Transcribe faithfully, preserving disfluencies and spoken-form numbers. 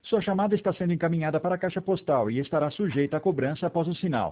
Sua chamada está sendo encaminhada para a caixa postal e estará sujeita a cobrança após o sinal.